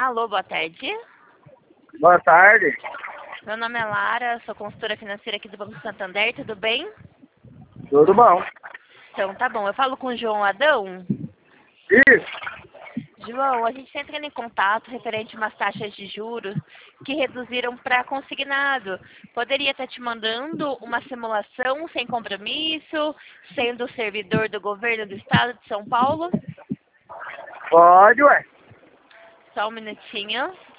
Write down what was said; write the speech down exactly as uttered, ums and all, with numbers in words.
Alô, boa tarde. Boa tarde. Meu nome é Lara, sou consultora financeira aqui do Banco Santander, tudo bem? Tudo bom? Então, tá bom. Eu falo com o João Adão. Isso. João, a gente está entrando em contato referente a umas taxas de juros que reduziram para consignado. Poderia estar te mandando uma simulação sem compromisso, sendo servidor do governo do estado de São Paulo? Pode, ué. Só um minutinho.